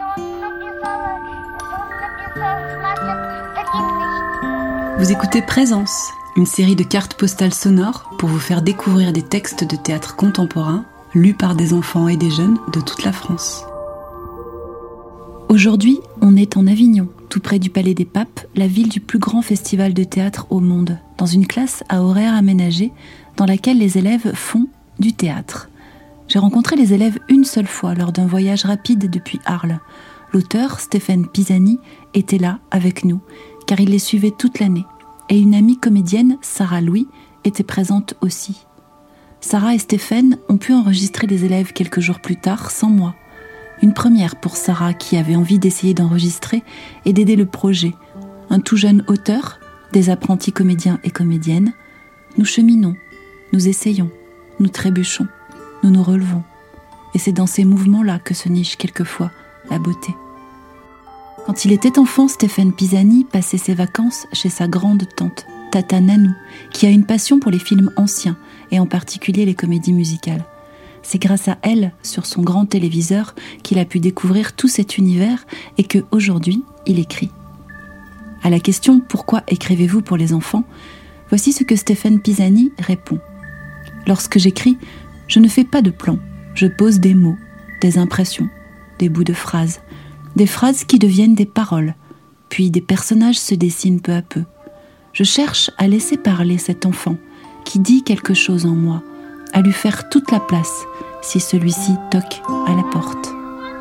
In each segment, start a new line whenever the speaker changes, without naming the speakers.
Vous écoutez Présence, une série de cartes postales sonores pour vous faire découvrir des textes de théâtre contemporain lus par des enfants et des jeunes de toute la France. Aujourd'hui, on est en Avignon, tout près du Palais des Papes, la ville du plus grand festival de théâtre au monde, dans une classe à horaire aménagé dans laquelle les élèves font du théâtre. J'ai rencontré les élèves une seule fois lors d'un voyage rapide depuis Arles. L'auteur, Stéphane Pisani, était là avec nous, car il les suivait toute l'année. Et une amie comédienne, Sarah Louis, était présente aussi. Sarah et Stéphane ont pu enregistrer les élèves quelques jours plus tard, sans moi. Une première pour Sarah qui avait envie d'essayer d'enregistrer et d'aider le projet. Un tout jeune auteur, des apprentis comédiens et comédiennes. Nous cheminons, nous essayons, nous trébuchons, nous nous relevons. Et c'est dans ces mouvements-là que se niche quelquefois la beauté. Quand il était enfant, Stéphane Pisani passait ses vacances chez sa grande tante, Tata Nanou, qui a une passion pour les films anciens, et en particulier les comédies musicales. C'est grâce à elle, sur son grand téléviseur, qu'il a pu découvrir tout cet univers et qu'aujourd'hui, il écrit. À la question « Pourquoi écrivez-vous pour les enfants ?», voici ce que Stéphane Pisani répond. « Lorsque j'écris, je ne fais pas de plan, je pose des mots, des impressions, des bouts de phrases, des phrases qui deviennent des paroles, puis des personnages se dessinent peu à peu. Je cherche à laisser parler cet enfant qui dit quelque chose en moi, à lui faire toute la place si celui-ci toque à la porte. »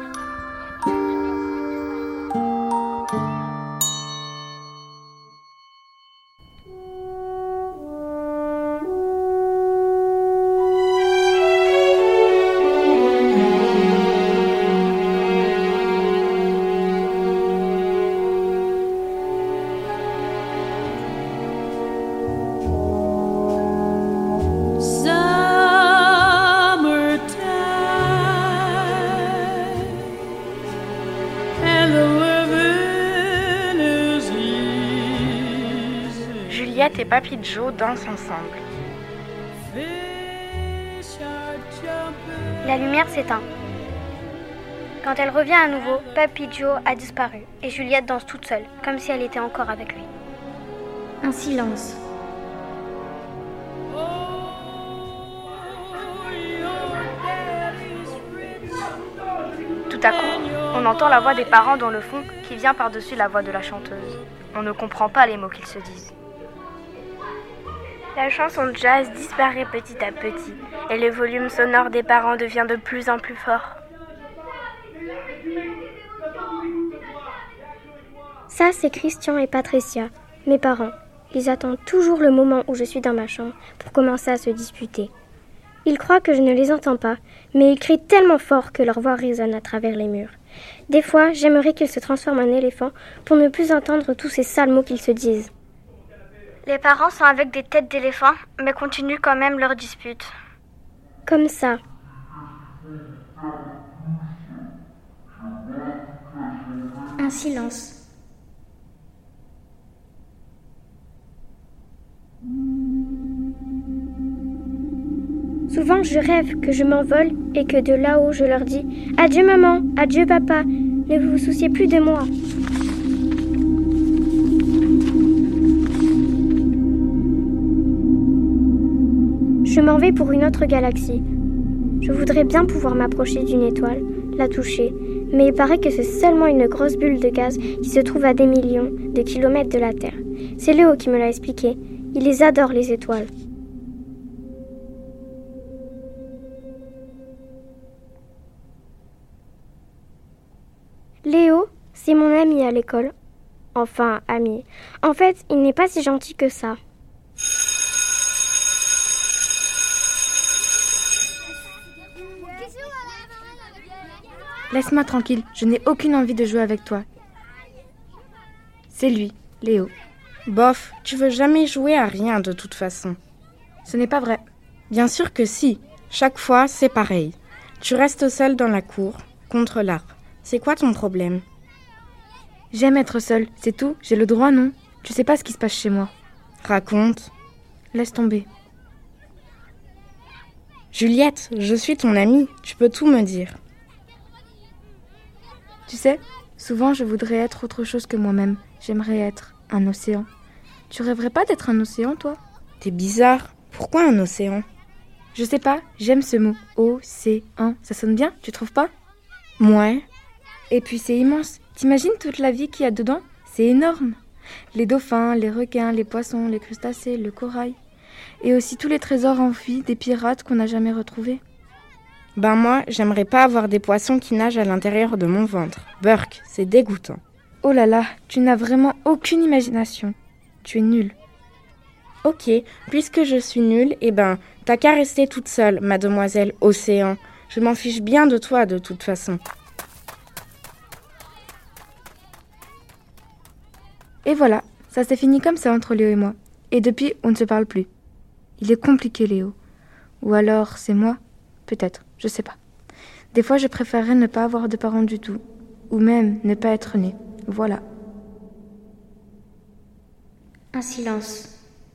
Juliette et Papy Joe dansent ensemble.
La lumière s'éteint. Quand elle revient à nouveau, Papy Joe a disparu et Juliette danse toute seule, comme si elle était encore avec lui. Un silence.
Tout à coup, on entend la voix des parents dans le fond qui vient par-dessus la voix de la chanteuse. On ne comprend pas les mots qu'ils se disent.
La chanson de jazz disparaît petit à petit et le volume sonore des parents devient de plus en plus fort.
Ça, c'est Christian et Patricia, mes parents. Ils attendent toujours le moment où je suis dans ma chambre pour commencer à se disputer. Ils croient que je ne les entends pas, mais ils crient tellement fort que leur voix résonne à travers les murs. Des fois, j'aimerais qu'ils se transforment en éléphants pour ne plus entendre tous ces sales mots qu'ils se disent.
Les parents sont avec des têtes d'éléphants, mais continuent quand même leur dispute.
Comme ça. Un silence. Souvent, je rêve que je m'envole et que de là-haut, je leur dis « Adieu maman, adieu papa, ne vous souciez plus de moi ». Je m'en vais pour une autre galaxie. Je voudrais bien pouvoir m'approcher d'une étoile, la toucher, mais il paraît que c'est seulement une grosse bulle de gaz qui se trouve à des millions de kilomètres de la Terre. C'est Léo qui me l'a expliqué. Il les adore, les étoiles. Léo, c'est mon ami à l'école. Enfin, ami. En fait, il n'est pas si gentil que ça.
Laisse-moi tranquille, je n'ai aucune envie de jouer avec toi. C'est lui, Léo.
Bof, tu veux jamais jouer à rien de toute façon.
Ce n'est pas vrai.
Bien sûr que si. Chaque fois, c'est pareil. Tu restes seul dans la cour, contre l'arbre. C'est quoi ton problème ?
J'aime être seule, c'est tout. J'ai le droit, non ? Tu sais pas ce qui se passe chez moi.
Raconte.
Laisse tomber.
Juliette, je suis ton amie. Tu peux tout me dire.
Tu sais, souvent je voudrais être autre chose que moi-même. J'aimerais être un océan. Tu rêverais pas d'être un océan, toi ?
T'es bizarre. Pourquoi un océan ?
Je sais pas, j'aime ce mot. Océan. Ça sonne bien, tu trouves pas ?
Ouais.
Et puis c'est immense. T'imagines toute la vie qu'il y a dedans ? C'est énorme. Les dauphins, les requins, les poissons, les crustacés, le corail. Et aussi tous les trésors enfuis des pirates qu'on n'a jamais retrouvés.
Ben moi, j'aimerais pas avoir des poissons qui nagent à l'intérieur de mon ventre. Burk, c'est dégoûtant.
Oh là là, tu n'as vraiment aucune imagination. Tu es nulle.
Ok, puisque je suis nulle, t'as qu'à rester toute seule, mademoiselle Océan. Je m'en fiche bien de toi, de toute façon.
Et voilà, ça s'est fini comme ça entre Léo et moi. Et depuis, on ne se parle plus. Il est compliqué, Léo. Ou alors, c'est moi ? Peut-être, je sais pas. Des fois, je préférerais ne pas avoir de parents du tout. Ou même ne pas être née. Voilà.
Un silence.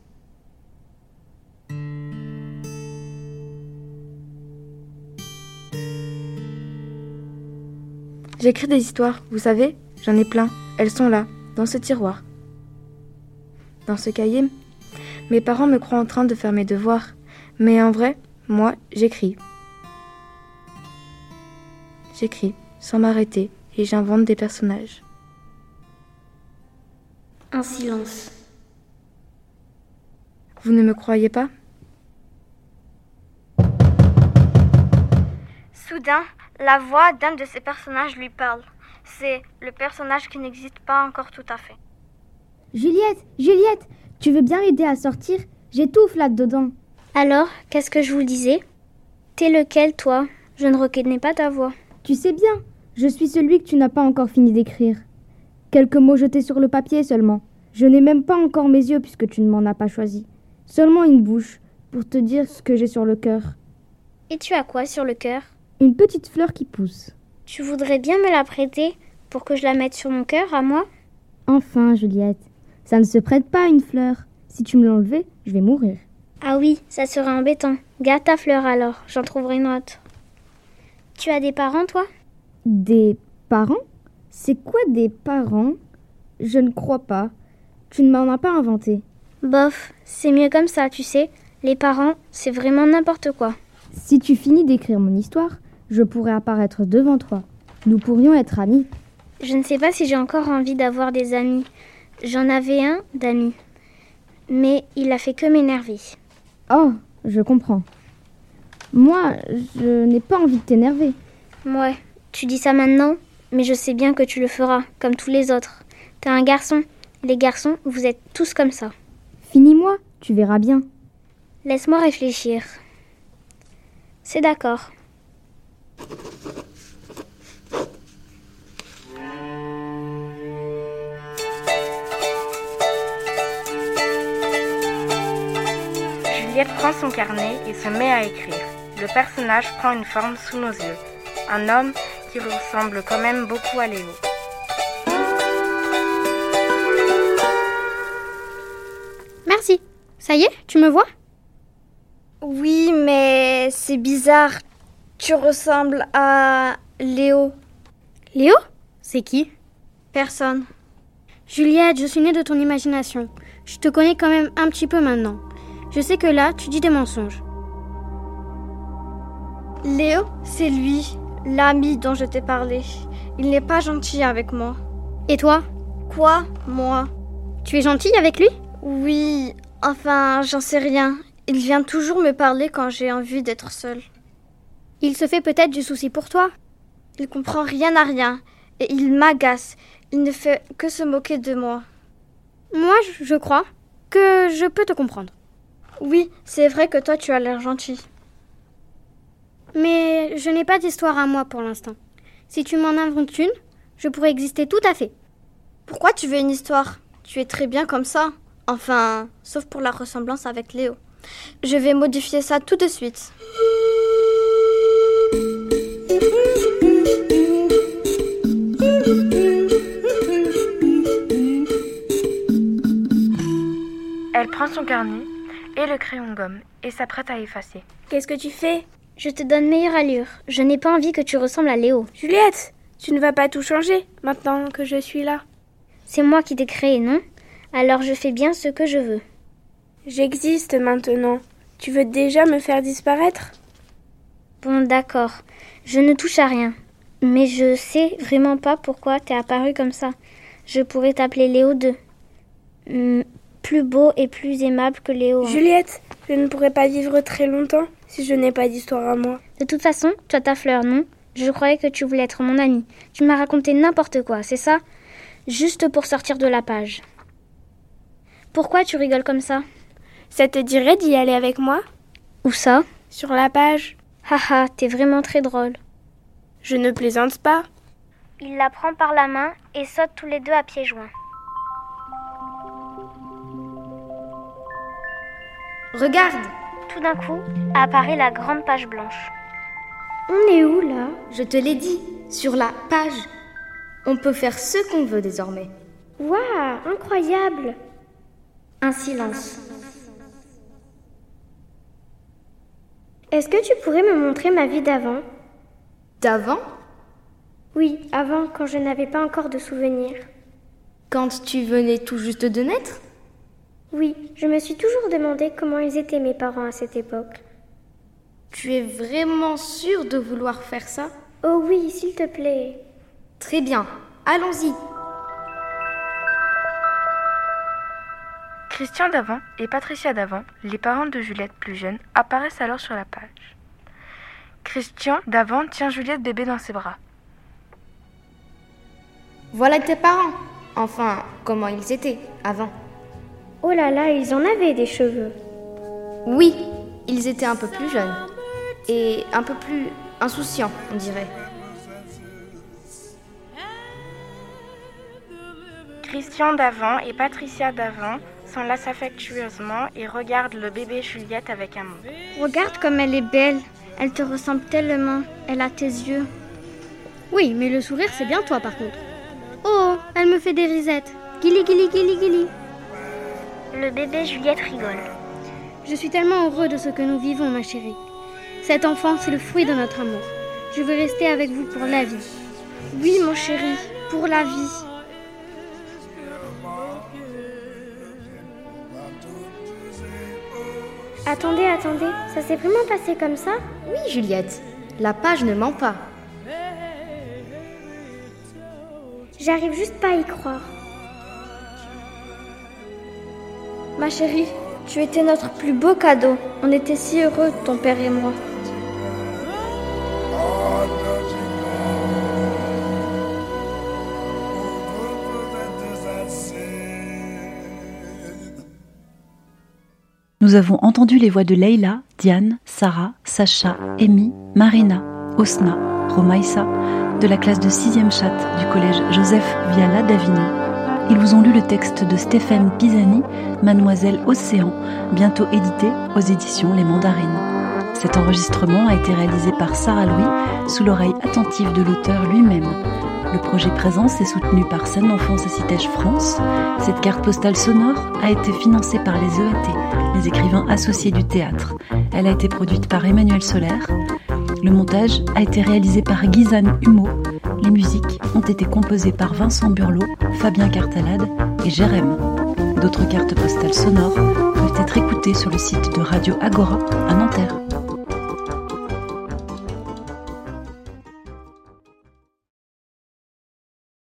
J'écris des histoires, vous savez, j'en ai plein. Elles sont là, dans ce tiroir. Dans ce cahier, mes parents me croient en train de faire mes devoirs. Mais en vrai, moi, j'écris. J'écris, sans m'arrêter, et j'invente des personnages.
Un silence.
Vous ne me croyez pas ?
Soudain, la voix d'un de ces personnages lui parle. C'est le personnage qui n'existe pas encore tout à fait.
Juliette, tu veux bien m'aider à sortir ? J'étouffe là-dedans.
Alors, qu'est-ce que je vous disais ? T'es lequel, toi ? Je ne reconnais pas ta voix.
Tu sais bien, je suis celui que tu n'as pas encore fini d'écrire. Quelques mots jetés sur le papier seulement. Je n'ai même pas encore mes yeux puisque tu ne m'en as pas choisi. Seulement une bouche, pour te dire ce que j'ai sur le cœur.
Et tu as quoi sur le cœur ?
Une petite fleur qui pousse.
Tu voudrais bien me la prêter pour que je la mette sur mon cœur, à moi ?
Enfin, Juliette, ça ne se prête pas à une fleur. Si tu me l'enlevais, je vais mourir.
Ah oui, ça serait embêtant. Garde ta fleur alors, j'en trouverai une autre. Tu as des parents, toi ?
Des parents ? C'est quoi des parents ? Je ne crois pas. Tu ne m'en as pas inventé.
Bof, c'est mieux comme ça, tu sais. Les parents, c'est vraiment n'importe quoi.
Si tu finis d'écrire mon histoire, je pourrais apparaître devant toi. Nous pourrions être amis.
Je ne sais pas si j'ai encore envie d'avoir des amis. J'en avais un d'amis. Mais il a fait que m'énerver.
Oh, je comprends. Moi, je n'ai pas envie de t'énerver.
Ouais, tu dis ça maintenant, mais je sais bien que tu le feras, comme tous les autres. T'es un garçon. Les garçons, vous êtes tous comme ça.
Finis-moi, tu verras bien.
Laisse-moi réfléchir. C'est d'accord.
Juliette prend son carnet et se met à écrire. Le personnage prend une forme sous nos yeux. Un homme qui ressemble quand même beaucoup à Léo.
Merci. Ça y est, tu me vois ?
Oui, mais c'est bizarre. Tu ressembles à Léo.
Léo ? C'est qui ?
Personne.
Juliette, je suis née de ton imagination. Je te connais quand même un petit peu maintenant. Je sais que là, tu dis des mensonges.
Léo, c'est lui, l'ami dont je t'ai parlé. Il n'est pas gentil avec moi.
Et toi ?
Quoi, moi ?
Tu es gentille avec lui ?
Oui, enfin, j'en sais rien. Il vient toujours me parler quand j'ai envie d'être seule.
Il se fait peut-être du souci pour toi ?
Il comprend rien à rien et il m'agace. Il ne fait que se moquer de moi.
Moi, je crois que je peux te comprendre.
Oui, c'est vrai que toi, tu as l'air gentil.
Mais je n'ai pas d'histoire à moi pour l'instant. Si tu m'en inventes une, je pourrais exister tout à fait.
Pourquoi tu veux une histoire ? Tu es très bien comme ça. Enfin, sauf pour la ressemblance avec Léo. Je vais modifier ça tout de suite.
Elle prend son carnet et le crayon gomme et s'apprête à effacer.
Qu'est-ce que tu fais ?
Je te donne meilleure allure. Je n'ai pas envie que tu ressembles à Léo.
Juliette,
Tu ne vas pas tout changer maintenant que je suis là.
C'est moi qui t'ai créé, non? Alors je fais bien ce que je veux.
J'existe maintenant. Tu veux déjà me faire disparaître?
Bon, d'accord. Je ne touche à rien. Mais je sais vraiment pas pourquoi t'es apparu comme ça. Je pourrais t'appeler Léo 2. Plus beau et plus aimable que Léo. Hein.
Juliette, je ne pourrais pas vivre très longtemps si je n'ai pas d'histoire à moi.
De toute façon, tu as ta fleur, non? Je croyais que tu voulais être mon ami. Tu m'as raconté n'importe quoi, c'est ça? Juste pour sortir de la page. Pourquoi tu rigoles comme ça?
Ça te dirait d'y aller avec moi?
Où ça?
Sur la page.
Haha, t'es vraiment très drôle.
Je ne plaisante pas.
Il la prend par la main et sautent tous les deux à pieds joints.
Regarde!
Tout d'un coup, apparaît la grande page blanche.
On est où là?
Je te l'ai dit, sur la page. On peut faire ce qu'on veut désormais.
Waouh, incroyable!
Un silence.
Est-ce que tu pourrais me montrer ma vie d'avant?
D'avant?
Oui, avant, quand je n'avais pas encore de souvenirs.
Quand tu venais tout juste de naître?
Oui, je me suis toujours demandé comment ils étaient mes parents à cette époque.
Tu es vraiment sûre de vouloir faire ça?
Oh oui, s'il te plaît.
Très bien, allons-y.
Christian d'avant et Patricia d'avant, les parents de Juliette plus jeune, apparaissent alors sur la page. Christian d'avant tient Juliette bébé dans ses bras.
Voilà tes parents. Enfin, comment ils étaient avant.
Oh là là, ils en avaient des cheveux.
Oui, ils étaient un peu plus jeunes. Et un peu plus insouciants, on dirait.
Christian d'avant et Patricia d'avant s'enlacent affectueusement et regardent le bébé Juliette avec amour.
Regarde comme elle est belle. Elle te ressemble tellement. Elle a tes yeux.
Oui, mais le sourire, c'est bien toi par contre.
Oh, elle me fait des risettes. Guili, guili, guili, guili.
Le bébé Juliette rigole.
Je suis tellement heureux de ce que nous vivons, ma chérie. Cet enfant, c'est le fruit de notre amour. Je veux rester avec vous pour la vie.
Oui, mon chéri, pour la vie. Attendez, ça s'est vraiment passé comme ça?
Oui, Juliette, la page ne ment pas.
J'arrive juste pas à y croire.
Ma chérie, tu étais notre plus beau cadeau. On était si heureux, ton père et moi.
Nous avons entendu les voix de Leila, Diane, Sarah, Sacha, Amy, Marina, Osna, Romaïssa, de la classe de 6e chatte du collège Joseph Viala d'Avignon. Ils vous ont lu le texte de Stéphane Pisani, Mademoiselle Océan, bientôt édité aux éditions Les Mandarines. Cet enregistrement a été réalisé par Sarah Louis, sous l'oreille attentive de l'auteur lui-même. Le projet Présence est soutenu par Scène d'Enfance et Citège France. Cette carte postale sonore a été financée par les EAT, les écrivains associés du théâtre. Elle a été produite par Emmanuel Solaire. Le montage a été réalisé par Guyzane Humeau. Les musiques ont été composées par Vincent Burlot, Fabien Cartalade et Jérém. D'autres cartes postales sonores peuvent être écoutées sur le site de Radio Agora à Nanterre.